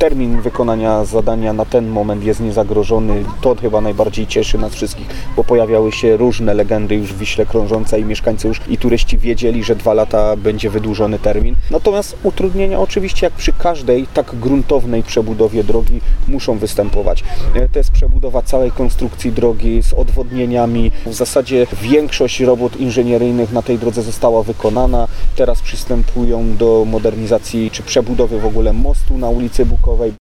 termin wykonania zadania na ten moment jest niezagrożony. To chyba najbardziej cieszy nas wszystkich, bo pojawiały się różne legendy już w Wiśle krążące i mieszkańcy już i turyści wiedzieli, że 2 lata będzie wydłużony termin. Natomiast utrudnienia oczywiście jak przy każdej tak gruntownej przebudowie drogi muszą występować. To jest przebudowa całej konstrukcji drogi z odwodnieniami. W zasadzie większość robót inżynieryjnych na tej drodze została wykonana. Teraz przystępują do modernizacji czy przebudowy w ogóle mostu na ulicy Bukowej.